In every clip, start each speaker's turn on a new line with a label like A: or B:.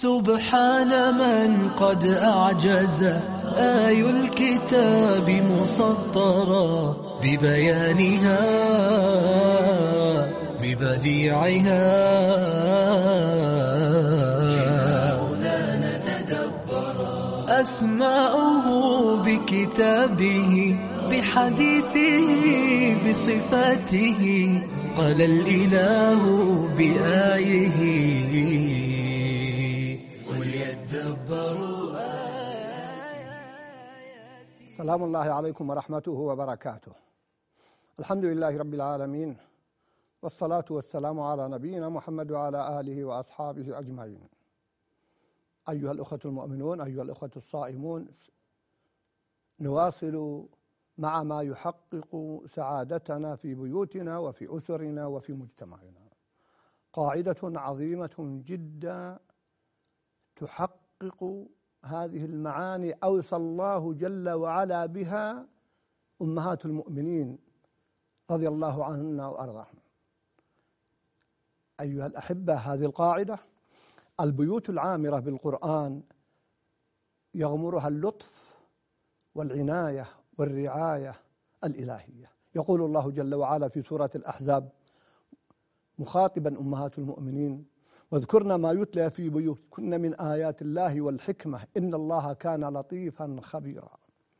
A: سبحان من قد أعجز آي الكتاب مسطرا ببيانها ببديعها أسماؤه بكتابه بحديثه بصفاته قال الإله بآيه وليدبروا آياته.
B: سلام الله عليكم ورحمته وبركاته. الحمد لله رب العالمين، والصلاة والسلام على نبينا محمد وعلى آله وأصحابه أجمعين. أيها الأخوة المؤمنون، أيها الأخوة الصائمون، نواصل مع ما يحقق سعادتنا في بيوتنا وفي أسرنا وفي مجتمعنا. قاعدة عظيمة جدا تحقق هذه المعاني أوصى الله جل وعلا بها أمهات المؤمنين رضي الله عنهن وأرضاهن. أيها الأحبة، هذه القاعدة: البيوت العامرة بالقرآن يغمرها اللطف والعناية والرعاية الإلهية. يقول الله جل وعلا في سورة الأحزاب مخاطبا أمهات المؤمنين: واذكرن ما يتلى في بيوتكن من آيات الله والحكمة إن الله كان لطيفا خبيرا.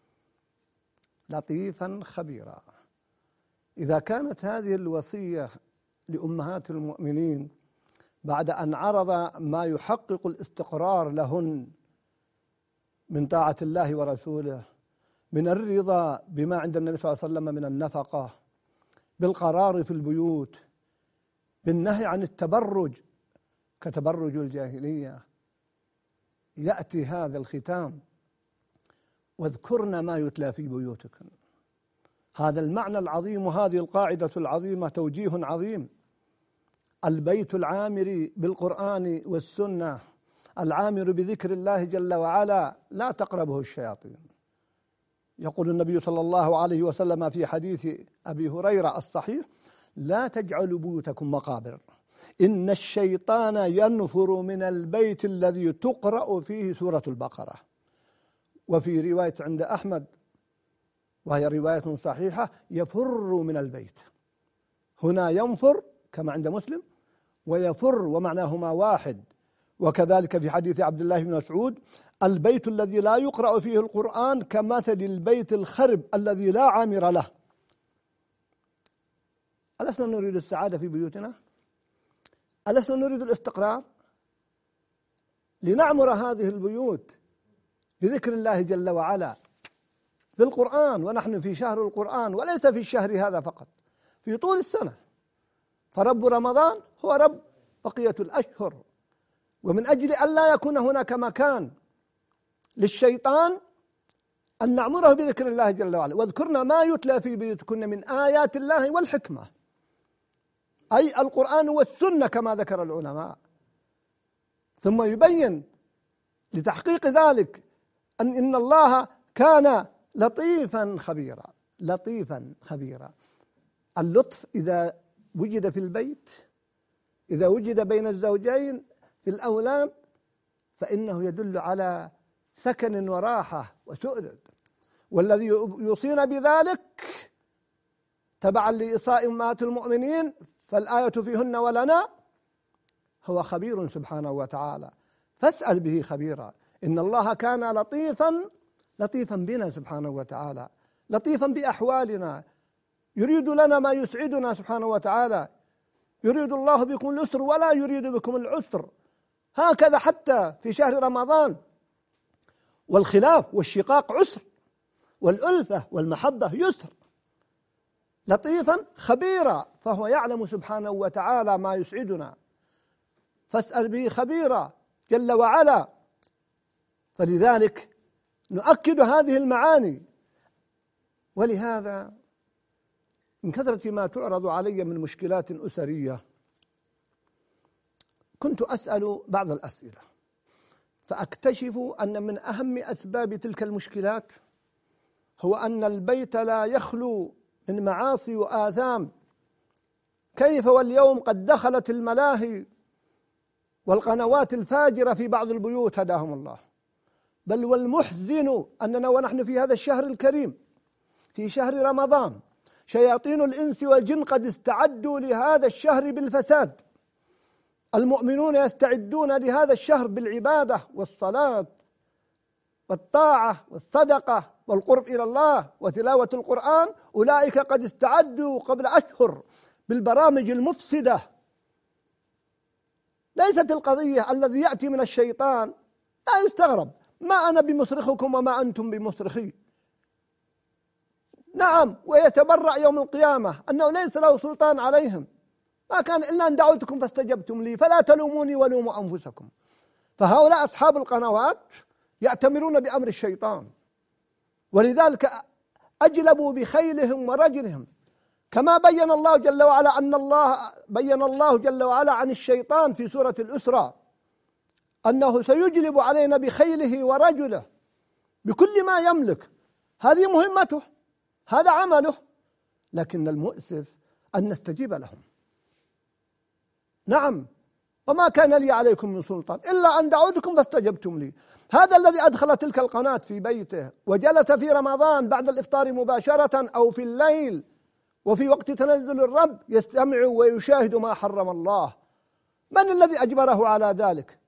B: لطيفا خبيرا. إذا كانت هذه الوصية لأمهات المؤمنين بعد أن عرض ما يحقق الاستقرار لهن من طاعة الله ورسوله، من الرضا بما عند النبي صلى الله عليه وسلم من النفقة، بالقرار في البيوت، بالنهي عن التبرج كتبرج الجاهلية، يأتي هذا الختام: واذكرن ما يتلى في بيوتكن. هذا المعنى العظيم وهذه القاعدة العظيمة توجيه عظيم. البيت العامر بالقرآن والسنة، العامر بذكر الله جل وعلا، لا تقربه الشياطين. يقول النبي صلى الله عليه وسلم في حديث أبي هريرة الصحيح: لا تجعلوا بيوتكم مقابر إن الشيطان ينفر من البيت الذي تقرأ فيه سورة البقرة. وفي رواية عند أحمد وهي رواية صحيحة: يفر من البيت. هنا ينفر كما عند مسلم، ويفر ومعناهما واحد. وكذلك في حديث عبد الله بن مسعود: البيت الذي لا يقرأ فيه القرآن كمثل البيت الخرب الذي لا عامر له. ألسنا نريد السعادة في بيوتنا؟ ألسنا نريد الاستقرار؟ لنعمر هذه البيوت بذكر الله جل وعلا بالقرآن، ونحن في شهر القرآن، وليس في الشهر هذا فقط، في طول السنة. فرب رمضان هو رب بقية الأشهر. ومن أجل أن لا يكون هناك مكان للشيطان أن نعمره بذكر الله جل وعلا. واذكرنا ما يتلى في بيوتكن من آيات الله والحكمة، أي القرآن والسنة كما ذكر العلماء. ثم يبين لتحقيق ذلك أن الله كان لطيفا خبيرا. لطيفا خبيرا. اللطف إذا وجد في البيت، إذا وجد بين الزوجين في الأولاد، فإنه يدل على سكن وراحة وسؤدد. والذي يوصينا بذلك تبعا لإيصاء أمهات المؤمنين فالآية فيهن ولنا هو خبير سبحانه وتعالى، فاسأل به خبيرا. إن الله كان لطيفا بنا سبحانه وتعالى، لطيفا بأحوالنا، يريد لنا ما يسعدنا سبحانه وتعالى. يريد الله بكم اليسر ولا يريد بكم العسر. هكذا حتى في شهر رمضان. والخلاف والشقاق عسر، والألفة والمحبة يسر. لطيفا خبيرا، فهو يعلم سبحانه وتعالى ما يسعدنا، فاسأل به خبيرا جل وعلا. فلذلك نؤكد هذه المعاني. ولهذا من كثرة ما تعرض علي من مشكلات أسرية كنت أسأل بعض الأسئلة، فأكتشف أن من أهم أسباب تلك المشكلات هو أن البيت لا يخلو من معاصي وآثام. كيف واليوم قد دخلت الملاهي والقنوات الفاجرة في بعض البيوت هداهم الله. بل والمحزن أننا ونحن في هذا الشهر الكريم في شهر رمضان شياطين الإنس والجن قد استعدوا لهذا الشهر بالفساد. المؤمنون يستعدون لهذا الشهر بالعبادة والصلاة والطاعة والصدقة والقرب إلى الله وتلاوة القرآن. أولئك قد استعدوا قبل أشهر بالبرامج المفسدة. ليست القضية الذي يأتي من الشيطان لا يستغرب، ما أنا بمصرخكم وما أنتم بمصرخي. نعم، ويتبرأ يوم القيامة أنه ليس له سلطان عليهم، ما كان إلا أن دعوتكم فاستجبتم لي فلا تلوموني ولوموا أنفسكم. فهؤلاء أصحاب القنوات يأتمرون بأمر الشيطان، ولذلك أجلبوا بخيلهم ورجلهم، كما بين الله جل وعلا بين الله جل وعلا عن الشيطان في سورة الأسرى أنه سيجلب علينا بخيله ورجله بكل ما يملك. هذه مهمته، هذا عمله، لكن المؤسف أن نستجيب لهم. نعم، وما كان لي عليكم من سلطان إلا أن دعوتكم فاستجبتم لي. هذا الذي أدخل تلك القناة في بيته وجلس في رمضان بعد الإفطار مباشرة أو في الليل وفي وقت تنزل الرب يستمع ويشاهد ما حرم الله، من الذي أجبره على ذلك؟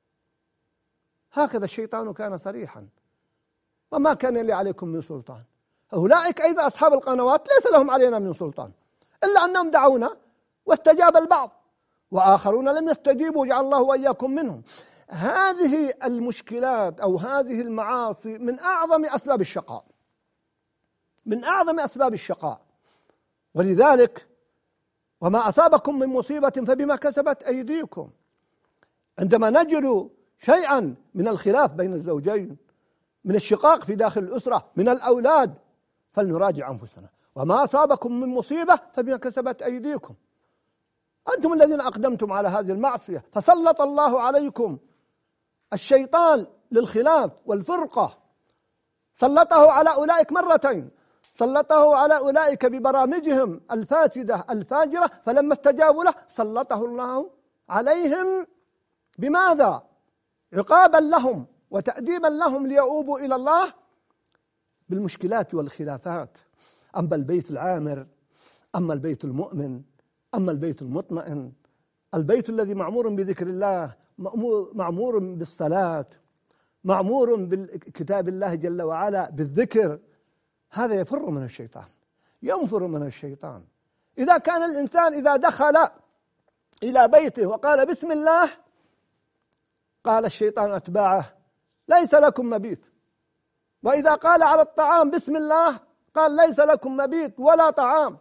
B: هكذا الشيطان كان صريحا، وما كان لي عليكم من سلطان. أولئك أيضا أصحاب القنوات ليس لهم علينا من سلطان إلا أنهم دعونا واستجاب البعض وآخرون لم يستجيبوا، جعل الله وإياكم منهم. هذه المشكلات أو هذه المعاصي من أعظم أسباب الشقاء، من أعظم أسباب الشقاء. ولذلك وما أصابكم من مصيبة فبما كسبت أيديكم. عندما نجد شيئا من الخلاف بين الزوجين، من الشقاق في داخل الأسرة، من الأولاد، فلنراجع أنفسنا. وما أصابكم من مصيبة فبما كسبت أيديكم، أنتم الذين أقدمتم على هذه المعصية، فسلط الله عليكم الشيطان للخلاف والفرقة. سلطه على أولئك مرتين، سلطه على أولئك ببرامجهم الفاسدة الفاجرة، فلما استجابوا له سلطه الله عليهم بماذا؟ عقابا لهم وتأديبا لهم ليؤوبوا إلى الله بالمشكلات والخلافات. أما البيت العامر، أما البيت المؤمن، أما البيت المطمئن، البيت الذي معمور بذكر الله، معمور بالصلاة، معمور بكتاب الله جل وعلا، بالذكر، هذا يفر من الشيطان، ينفر من الشيطان. إذا كان الإنسان إذا دخل إلى بيته وقال بسم الله، قال الشيطان أتباعه ليس لكم مبيت. وإذا قال على الطعام بسم الله، قال ليس لكم مبيت ولا طعام.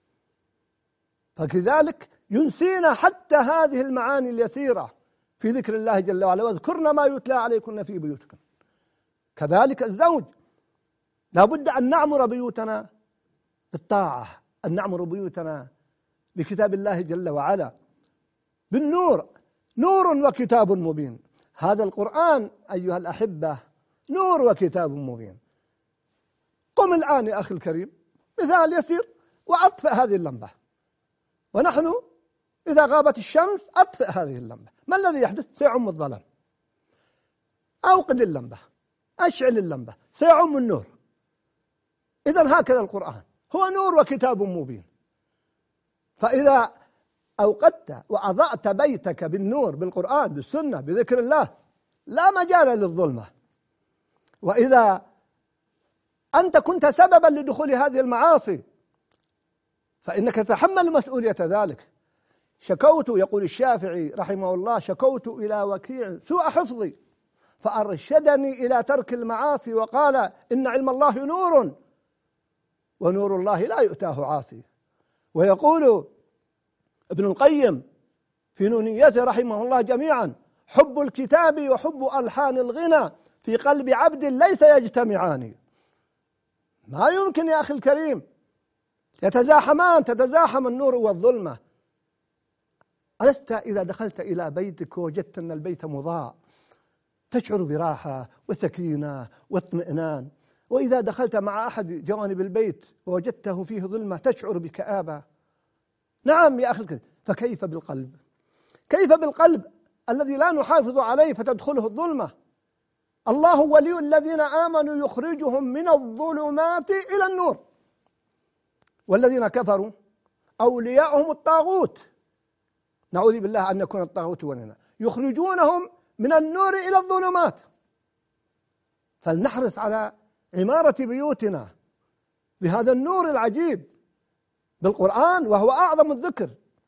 B: فكذلك ينسينا حتى هذه المعاني اليسيرة في ذكر الله جل وعلا، واذكرن ما يتلى عليكن في بيوتكم. كذلك الزوج لا بد أن نعمر بيوتنا بالطاعة، أن نعمر بيوتنا بكتاب الله جل وعلا، بالنور، نور وكتاب مبين. هذا القرآن أيها الأحبة نور وكتاب مبين. قم الآن يا أخي الكريم، مثال يسير، وأطفئ هذه اللمبة، ونحن إذا غابت الشمس أطفئ هذه اللمبة، ما الذي يحدث؟ سيعم الظلام. أوقد اللمبة، أشعل اللمبة، سيعم النور. إذن هكذا القرآن هو نور وكتاب مبين. فإذا أوقدت وأضأت بيتك بالنور، بالقرآن، بالسنة، بذكر الله، لا مجال للظلمة. وإذا أنت كنت سببا لدخول هذه المعاصي فإنك تتحمل مسؤولية ذلك. شكوت، يقول الشافعي رحمه الله، شكوت إلى وكيع سوء حفظي فأرشدني إلى ترك المعاصي، وقال إن علم الله نور ونور الله لا يؤتاه عاصي. ويقول ابن القيم في نونيته رحمه الله جميعا: حب الكتاب وحب ألحان الغنى في قلب عبد ليس يجتمعان. ما يمكن يا أخي الكريم يتزاحمان، تتزاحم النور والظلمة. ألست إذا دخلت إلى بيتك ووجدت أن البيت مضاء تشعر براحة وسكينة واطمئنان، وإذا دخلت مع أحد جوانب البيت ووجدته فيه ظلمة تشعر بكآبة؟ نعم يا أخي الكريم، فكيف بالقلب؟ كيف بالقلب الذي لا نحافظ عليه فتدخله الظلمة. الله ولي الذين آمنوا يخرجهم من الظلمات إلى النور، والذين كفروا أولياءهم الطاغوت، نعوذ بالله أن يكون الطاغوت ولينا، يخرجونهم من النور إلى الظلمات. فلنحرص على عمارة بيوتنا بهذا النور العجيب بالقرآن، وهو أعظم الذكر.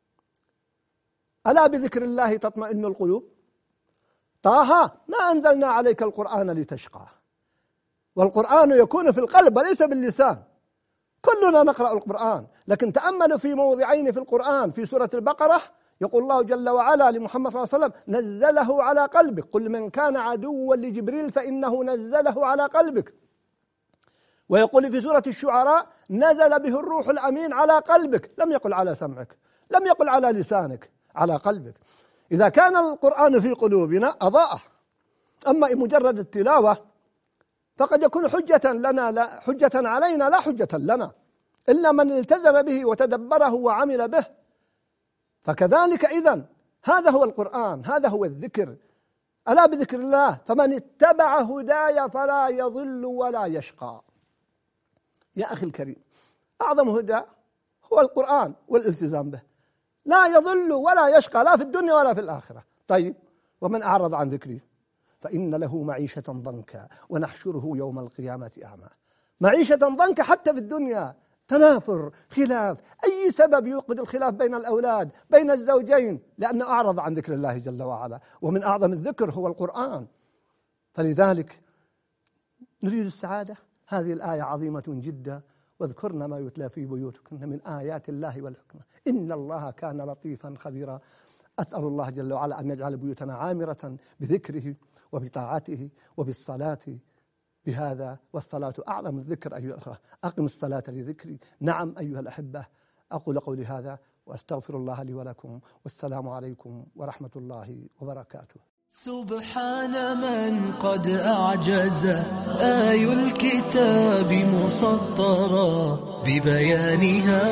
B: ألا بذكر الله تطمئن القلوب. طه: ما أنزلنا عليك القرآن لتشقى. والقرآن يكون في القلب وليس باللسان. كلنا نقرأ القرآن، لكن تأملوا في موضعين في القرآن. في سورة البقرة يقول الله جل وعلا لمحمد صلى الله عليه وسلم: نزله على قلبك، قل من كان عدوا لجبريل فإنه نزله على قلبك. ويقول في سورة الشعراء: نزل به الروح الأمين على قلبك، لم يقل على سمعك، لم يقل على لسانك، على قلبك. إذا كان القرآن في قلوبنا أضاءه. أما مجرد التلاوة فقد يكون حجة لنا، لا حجة علينا، لا حجة لنا، إلا من التزم به وتدبره وعمل به. فكذلك إذن هذا هو القرآن، هذا هو الذكر. ألا بذكر الله فمن اتبع هداي فلا يضل ولا يشقى. يا أخي الكريم، أعظم هدى هو القرآن والالتزام به، لا يضل ولا يشقى، لا في الدنيا ولا في الآخرة. طيب، ومن أعرض عن ذكري فإن له معيشة ضنكا ونحشره يوم القيامة أعمى. معيشة ضنكا حتى في الدنيا، تنافر، خلاف، أي سبب يوقد الخلاف بين الأولاد، بين الزوجين، لأنه أعرض عن ذكر الله جل وعلا. ومن أعظم الذكر هو القرآن. فلذلك نريد السعادة. هذه الآية عظيمة جدا: واذكرن ما يتلى في بيوتكن من آيات الله والحكمة إن الله كان لطيفا خبيرا. أسأل الله جل وعلا أن يجعل بيوتنا عامرة بذكره وبطاعته وبالصلاة بهذا، والصلاة أعظم الذكر أيها الأخوة. أقم الصلاة لذكري. نعم أيها الأحبة، أقول قولي هذا وأستغفر الله لي ولكم، والسلام عليكم ورحمة الله وبركاته.
A: سبحان من قد أعجز آي الكتاب مسطرا ببيانها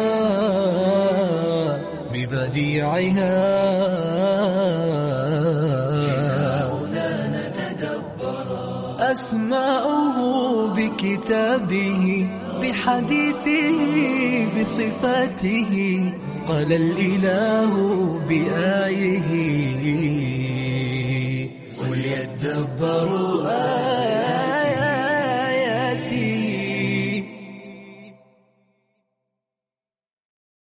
A: ببديعها، أسماؤه بكتابه بحديثه بصفاته، قال الإله بآيه وليدبروا